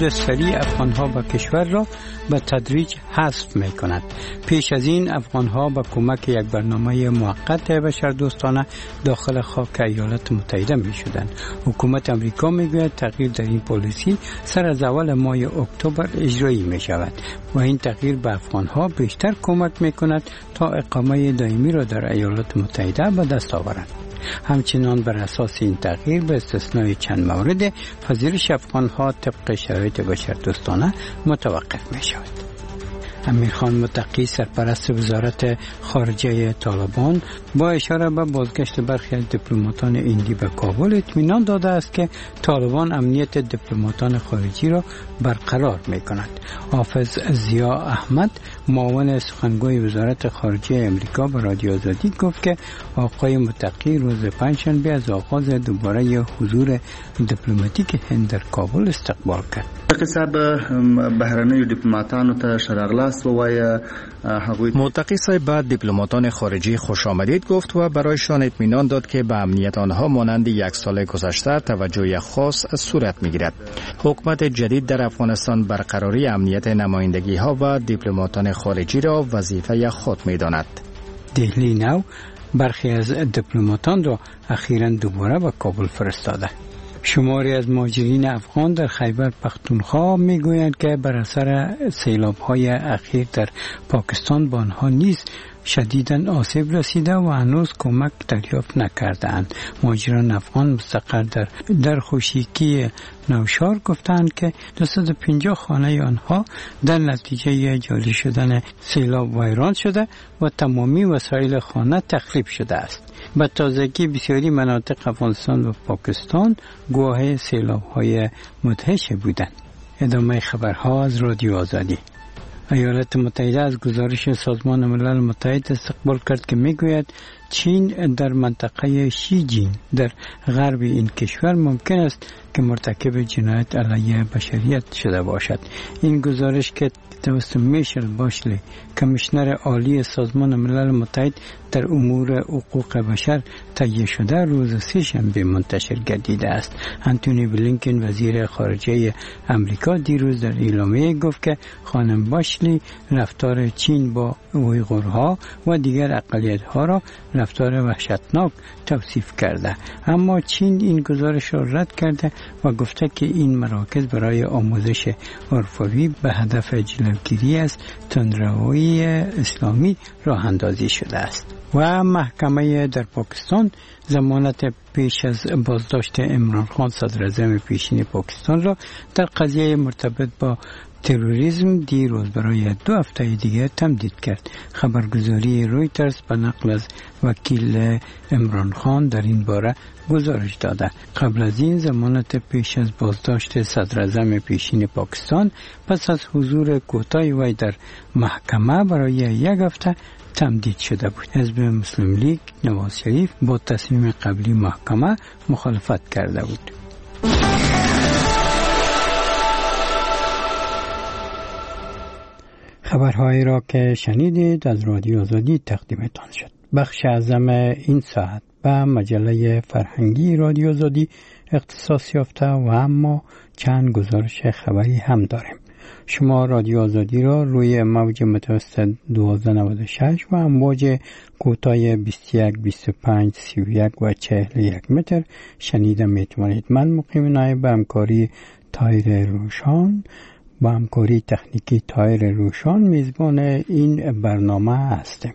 ورود سریع افغانها به کشور را به تدریج حذف می کند. پیش از این افغانها با کمک یک برنامه موقت بشردوستانه داخل خاک ایالات متحده می شدند. حکومت امریکا می گوید تغییر در این پالیسی سر از اول ماه اکتبر اجرایی می شود و این تغییر به افغانها بیشتر کمک می کند تا اقامه دائمی را در ایالات متحده به دست آورند. همچنان بر اساس این تغییر به استثنای چند مورد پذیرش افغانها طبق شرایط بشردوستانه متوقف می شود. امیرخان متقی سرپرست وزارت خارجه طالبان با اشاره به بازگشت برخی از دیپلماتان هندی به کابل اطمینان داده است که طالبان امنیت دیپلماتان خارجی را برقرار می کند. حافظ ضیا احمد معاون سخنگوی وزارت خارجه امریکا به رادیو آزادی گفت که آقای متقی روز پنجشنبه از آغاز دوباره حضور دیپلماتیک هند در کابل استقبال کرد. متقی صاحب بعد دیپلماتان خارجی خوش آمدید گفت و برایشان اطمینان داد که به امنیت آنها مانند یک سال گذشته توجه خاص صورت میگیرد. حکومت جدید در افغانستان برقراری امنیت نمایندگی ها و دیپلماتان خارجی را وظیفه خود میداند. دهلی نو برخی از دیپلماتان را اخیراً دوباره به کابل فرستاده. شماری از مهاجرین افغان در خیبر پختونخوا میگویند که بر اثر سیلاب‌های اخیر در پاکستان به آنها نیز شدیداً آسیب رسیده و هنوز کمک دریافت نکردند. مهاجران افغان مستقر در خوشیکی نوشار گفتند که 250 خانه آنها در نتیجه جاری شدن سیلاب ویران شده و تمامی وسایل خانه تخریب شده است. به تازگی بسیاری مناطق افغانستان و پاکستان گواه سیلاب‌های مدهش بودند. ادامه خبرها از رادیو آزادی. ایالات متحده از گزارش سازمان ملل متحد استقبال کرد که میگوید چین در منطقه شیجین در غرب این کشور ممکن است که مرتکب جنایت علیه بشریت شده باشد. این گزارش که توسط میشل باشلی کمیشنر عالی سازمان ملل متحد در امور حقوق بشر تهیه شده روز سه‌شنبه منتشر گردیده است. انتونی بلینکن وزیر خارجه امریکا دیروز در اعلامیه گفت که خانم باشلی رفتار چین با اویغورها و دیگر اقلیت‌ها را رفتار وحشتناک توصیف کرده، اما چین این گزارش را رد کرده و گفته که این مراکز برای آموزش عرفوی به هدف جلوگیری از تندروی اسلامی راه اندازی شده است. و محکمه در پاکستان ضمانت پیش از بازداشت عمران خان صدر اعظم پیشین پاکستان را در قضیه مرتبط با تروریسم دیروز برای 2 هفته دیگر تمدید کرد. خبرگزاری رویترز به نقل از وکیل عمران خان در این باره گزارش داده. قبل از این ضمانت پیش از بازداشت صدر اعظم پیشین پاکستان پس از حضور کوتاه وی در محکمه برای 1 هفته تمدید شده بود. حزب مسلم لیگ نواز شریف با تصمیم قبلی محکمه مخالفت کرده بود. خبرهایی را که شنیدید از رادیو آزادی تقدیمتان شد. بخش اعظم این ساعت به مجله فرهنگی رادیو آزادی اختصاص یافته و اما چند گزارش خبری هم داریم. شما رادیو آزادی را روی موج متوسط 1296 و امواج کوتاه 21 25 31 و 41 متر شنیده میتوانید. من مقیم نایب به همکاری طاهر روشان با همکاری تکنیکی طاهر روشان میزبان این برنامه هستیم.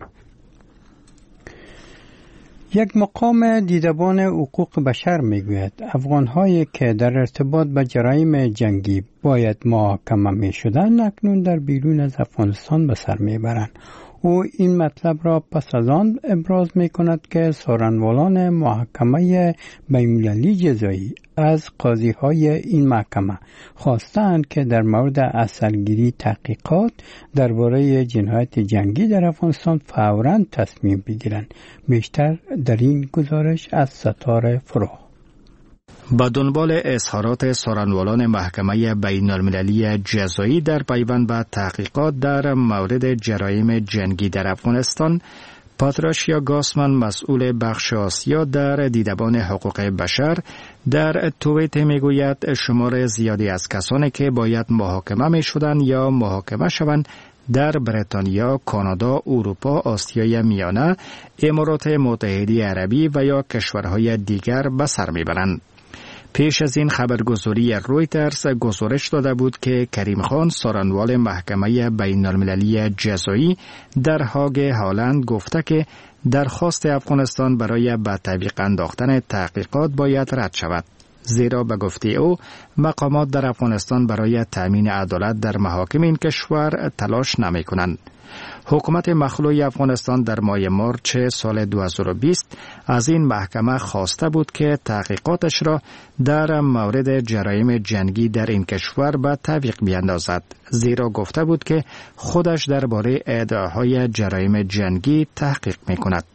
یک مقام دیدبان حقوق بشر میگوید افغان‌هایی که در ارتباط با جرایم جنگی باید محاکمه میشدند اکنون در بیرون از افغانستان به سر میبرند. او این مطلب را پس از آن ابراز میکند که سارنوالان محکمه بین‌المللی جزایی از قاضی‌های این محکمه خواستند که در مورد اثرگیری تحقیقات درباره جنایت جنگی در افغانستان فوراً تصمیم بگیرند. بیشتر در این گزارش از ستاره فروغ. با دنبال اظهارات سارنوالان محکمه بین المللی جزایی در پیوند به تحقیقات در مورد جرایم جنگی در افغانستان، پاتراشیا گاسمن مسئول بخش آسیا در دیدبان حقوق بشر در توییت میگوید شمار زیادی از کسانی که باید محاکمه می شدند یا محاکمه شوند در بریتانیا، کانادا، اروپا، آسیای میانه، امارات متحده عربی و یا کشورهای دیگر به سر میبرند. پیش از این خبرگزاری رویترز گزارش داده بود که کریم خان سارنوال محکمه بین المللی جزایی در هاگ هالند گفته که درخواست افغانستان برای به تعویق انداختن تحقیقات باید رد شود. زیرا به گفته او مقامات در افغانستان برای تأمین عدالت در محاکم این کشور تلاش نمی کنند. حکومت مخلوع افغانستان در ماه مارچ سال 2020 از این محکمه خواسته بود که تحقیقاتش را در مورد جرایم جنگی در این کشور به تعویق بیاندازد، زیرا گفته بود که خودش درباره ادعاهای جرایم جنگی تحقیق می کند.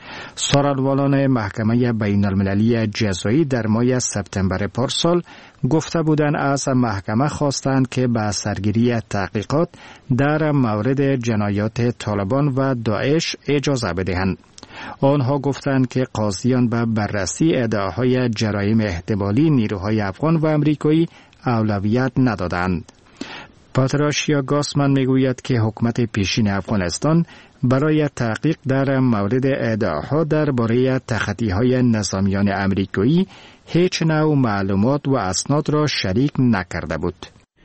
سارنوالان محکمه بین المللی جزایی در ماه سپتامبر پارسال گفته بودند از محکمه خواستند که به سرگیری تحقیقات در مورد جنایات طالبان و داعش اجازه بدهند. آنها گفتند که قاضیان به بررسی ادعاهای جرایم احتمالی نیروهای افغان و امریکایی اولویت ندادند. پاتراشیا گاسمن میگوید که حکومت پیشین افغانستان برای تحقیق در مورد ادعاها درباره تخطی‌های نظامیان امریکایی هیچ نوع معلومات و اسناد را شریک نکرده بود.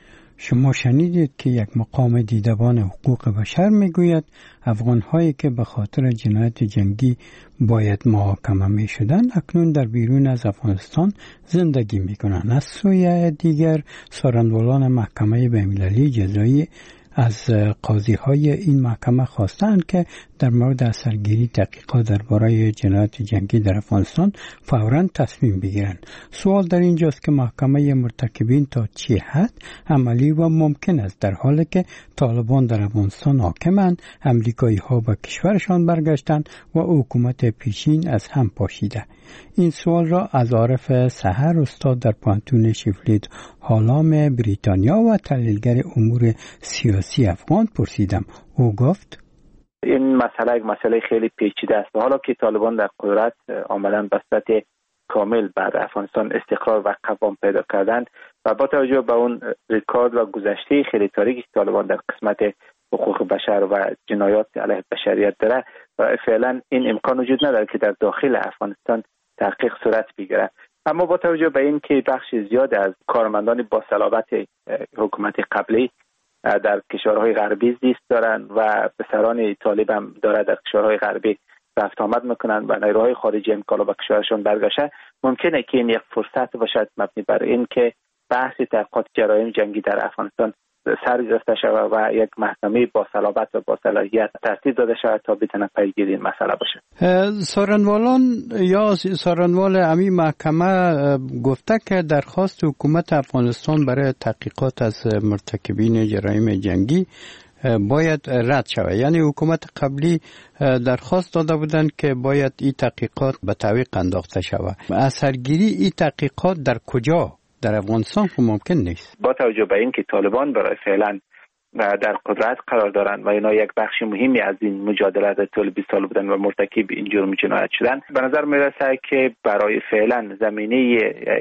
شما شنیدید که یک مقام دیدبان حقوق بشر میگوید افغان‌هایی که به خاطر جنایت جنگی باید محاکمه می‌شدند اکنون در بیرون از افغانستان زندگی می‌کنند. از سوی دیگر سارنوالان محکمه بین‌المللی جزایی از قاضی‌های این محکمه خواستند که در مورد اثرگیری تحقیقات درباره جنایت جنگی در افغانستان فوراً تصمیم بگیرند. سوال در اینجاست که محکمه مرتکبین تا چه حد عملی و ممکن است در حالی که طالبان در افغانستان حاکمند، امریکایی‌ها به کشورشان برگشتند و حکومت پیشین از هم پاشیده. این سوال را از عارف سحر استاد در پانتون شیفلید هالام بریتانیا و تحلیلگر امور سیاسی افغان پرسیدم. او گفت این مسئله یک مسئله خیلی پیچیده است. حالا که طالبان در قدرت آمدن به صورت کامل بعد افغانستان استقرار و قوام پیدا کردند و با توجه به اون ریکارد و گذشته خیلی تاریکی که طالبان در قسمت حقوق بشر و جنایات علیه بشریت داره و فعلا این امکان وجود نداره که در داخل افغانستان تحقیق صورت بگیره. اما با توجه به این که بخش زیاد از کارمندان با صلابت حکومت قبلی در کشورهای غربی زیست دارند و پسران طالب هم داره در کشورهای غربی رفت آمد میکنند و نیروهای خارجی هم کالا به کشورشون برگشته، ممکنه که این یک فرصت باشد مبنی بر این که بحث تحقیقات جرایم جنگی در افغانستان سر گرفته شود و یک محکمه با صلابت و با صلاحیت ترتیب داده شود تا بتونه پیگیری این مسئله باشه. سارنوالان یا سارنوال امی محکمه گفته که درخواست حکومت افغانستان برای تحقیقات از مرتکبین جرایم جنگی باید رد شود. یعنی حکومت قبلی درخواست داده بودند که باید این تحقیقات به تعویق انداخته شود. اثرگیری این تحقیقات در کجا؟ در افغانستان خب ممکن نیست. با توجه به این که طالبان برای فعلا در قدرت قرار دارند و اینا یک بخش مهمی از این مجادله در طول 20 سال بودن و مرتکب این جرم جنایت شدن، به نظر میرسه که برای فعلا زمینه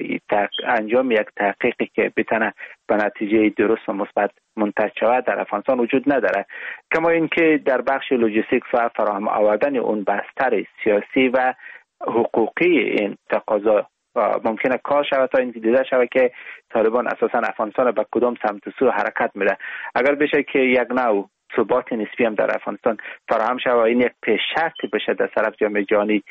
انجام یک تحقیقی که بتونه به نتیجه درست و مثبت منتهی شود در افغانستان وجود نداره. کما اینکه در بخش لوجستیک و فراهم آوردن اون بستر سیاسی و حقوقی این تقاضا ممکنه کار شود تا این دیده شود که طالبان اساسا افغانستان به کدام سمت و سو حرکت میده. اگر بشه که یک نوع ثبات نسبی هم در افغانستان فراهم شود و این یک پیش شرطی بشه در طرف جامعه جهانی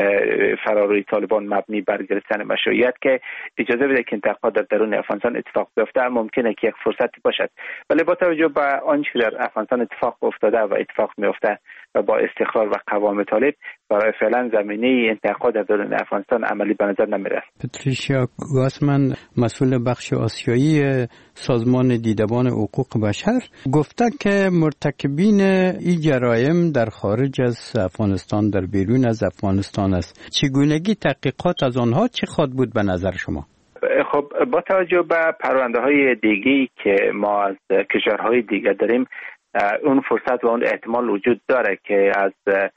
فراروی طالبان مبنی بر گرفتن مشروعیت که اجازه بده که انتقاد در درون افغانستان اتفاق بیفته، ممکنه که یک فرصتی باشد. ولی با توجه به آنچه در افغانستان اتفاق افتاده و اتفاق میفته و با استقرار و قوام طالب برای فعلا زمینه انتقاد در درون افغانستان عملی به نظر نمیرسه. پاتریشیا گاسمن مسئول بخش آسیایی سازمان دیدبان حقوق بشر گفته که مرتکبین این جرایم در خارج از افغانستان در بیرون از افغانستان است. چگونگی تحقیقات از آنها چه خواهد بود به نظر شما؟ خب با توجه به پرونده های دیگه‌ای که ما از کشورهای دیگه داریم، اون فرصت و اون احتمال وجود داره که از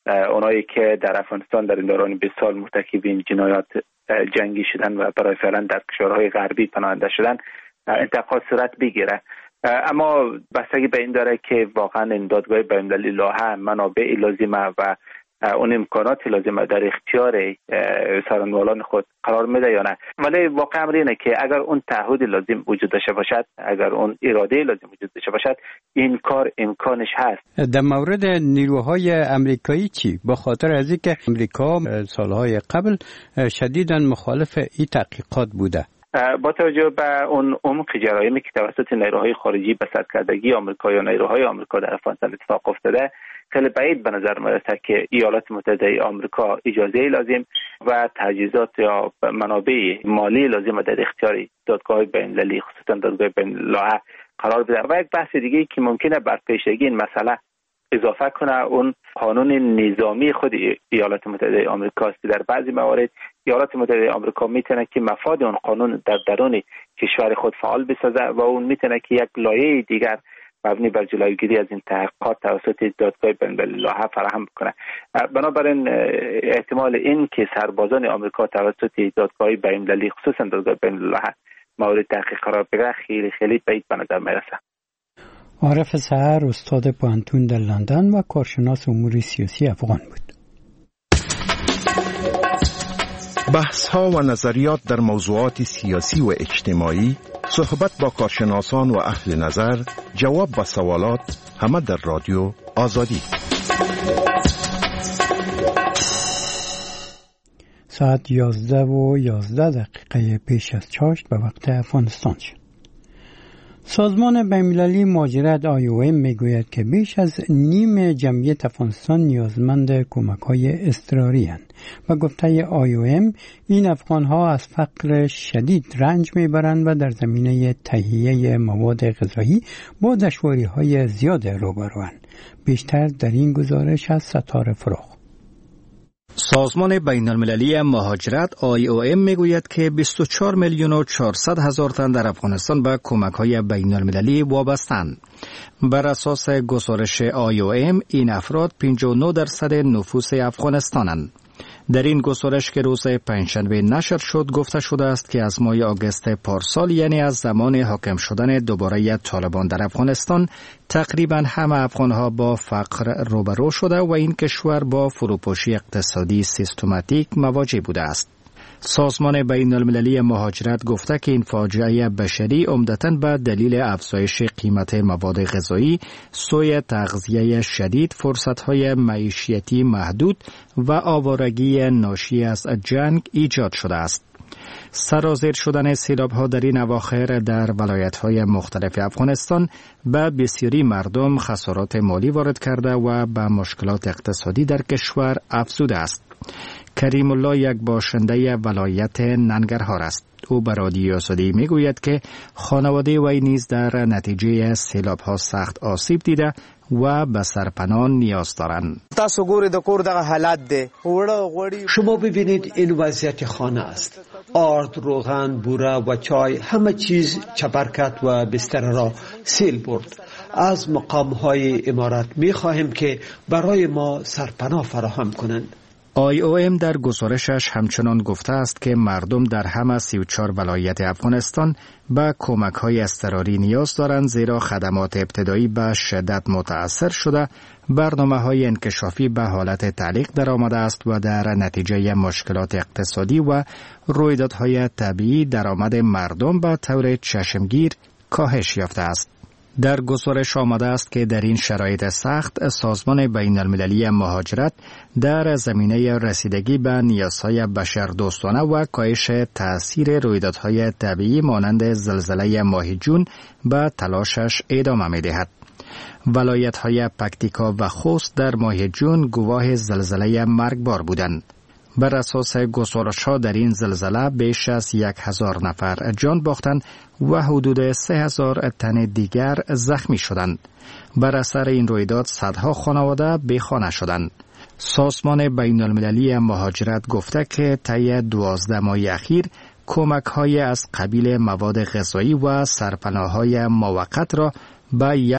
اونایی که در افغانستان در این دوران 20 سال مرتکب این جنایات جنگی شدن و برای فعلا در کشورهای غربی پناهنده شدن انتقال صورت بگیره. اما بستگی به این داره که واقعا این دادگاه بین‌المللی لاهه منابع لازمه و اون امکانات لازمه در اختیار سرانوالان خود قرار میده یا نه. ولی واقع امر اینه که اگر اون تعهد لازم وجود داشته باشد، اگر اون اراده لازم وجود داشته باشد، این کار امکانش هست. در مورد نیروهای امریکایی چی؟ به خاطر از اینکه امریکا سالهای قبل شدیداً مخالف این تحقیقات بوده. با توجه به اون عمق جرایمی که توسط نیروهای خارجی به سرکردگی آمریکا یا نیروهای آمریکا در افغانستان اتفاق افتاده، خیلی بعید به نظر میرسه که ایالات متحده آمریکا اجازه لازم و تجهیزات یا منابع مالی لازم در اختیار دادگاه بین‌المللی خصوصا دادگاه بین‌المللی قرار بده. و یک بحث دیگه که ممکنه بر پیشگی این مسئله اضافه کنه اون قانون نظامی خود ایالات متحده آمریکا است. در بعضی موارد ایالات متحده آمریکا میتونه که مفاد اون قانون در درون کشور خود فعال بسازه و اون میتونه که یک لایه دیگر مبنی بر جلوگیری از این تحقیقات توسط دادگاه بین‌المللی فراهم بکنه. بنابراین احتمال این که سربازان آمریکا توسط دادگاه بین‌المللی خصوصا دادگاه بین‌المللی مورد تحقیق قرار بگیره خیلی خیلی بعید به نظر میرسه. عارف سحر استاد پوهنتون در لندن و کارشناس امور سیاسی افغان بود. بحث‌ها و نظریات در موضوعات سیاسی و اجتماعی، صحبت با کارشناسان و اهل نظر، جواب به سوالات، همه در رادیو آزادی. ساعت 11:11 پیش از چاشت به وقت افغانستان شد. سازمان بین‌المللی مهاجرت IOM میگوید که بیش از نیم جمعیت افغانستان نیازمند کمک‌های اضطراری اند و گفته IOM این افغان‌ها از فقر شدید رنج میبرند و در زمینه تهیه مواد غذایی با دشواری‌های زیاد روبروند. بیشتر در این گزارش از ستاره فروغ. سازمان بین‌المللی مهاجرت IOM میگوید که 24,400,000 تن در افغانستان به کمک‌های بین‌المللی وابسته‌اند. بر اساس گزارش IOM این افراد 59% نفوس افغانستانند. در این گزارش که روز پنجشنبه نشر شد گفته شده است که از ماه آگوست پارسال، یعنی از زمان حاکم شدن دوباره طالبان در افغانستان، تقریبا همه افغانها با فقر روبرو شده و این کشور با فروپاشی اقتصادی سیستماتیک مواجه بوده است. سازمان بین‌المللی مهاجرت گفته که این فاجعه بشری عمدتاً به دلیل افزایش قیمت مواد غذایی، سوء تغذیه شدید، فرصت‌های معیشتی محدود و آوارگی ناشی از جنگ ایجاد شده است. سرازیر شدن سیلاب‌ها در این اواخر در ولایت‌های مختلف افغانستان به بسیاری مردم خسارات مالی وارد کرده و به مشکلات اقتصادی در کشور افزوده است. کریم الله یک باشنده ولایت ننگرهار است. او به رادیو آزادی میگوید که خانواده وی نیز در نتیجه سیلاب‌ها سخت آسیب دیده و به سرپناه نیاز دارند. شما ببینید این وضعیت خانه است. آرد، روغن، بوره و چای، همه چیز چپر کرد و بستر را سیل برد. از مقام‌های امارات می‌خواهیم که برای ما سرپناه فراهم کنند. IOM در گزارشش همچنان گفته است که مردم در همه 34 ولایت افغانستان به کمک‌های اضطراری نیاز دارند، زیرا خدمات ابتدایی به شدت متاثر شده، برنامه‌های انکشافی به حالت تعلیق درآمده است و در نتیجه مشکلات اقتصادی و رویدادهای طبیعی درآمد مردم به طور چشمگیر کاهش یافته است. در گزارش آمده است که در این شرایط سخت سازمان بین‌المللی مهاجرت در زمینه رسیدگی به نیازهای بشردوستانه و کاهش تأثیر رویدادهای طبیعی مانند زلزله ماه جون به تلاشش ادامه می‌دهد. ولایت‌های پکتیکا و خوست در ماه جون گواه زلزله مرگبار بودند. بر اساس گزارش‌ها در این زلزله بیش از 1,000 نفر جان باختند و حدود 3,000 تن دیگر زخمی شدند. بر اثر این رویداد صدها خانواده بیخانه شدند. سازمان بین‌المللی مهاجرت گفته که طی 12 ماه اخیر کمک‌های از قبیل مواد غذایی و سرپناه‌های موقت را به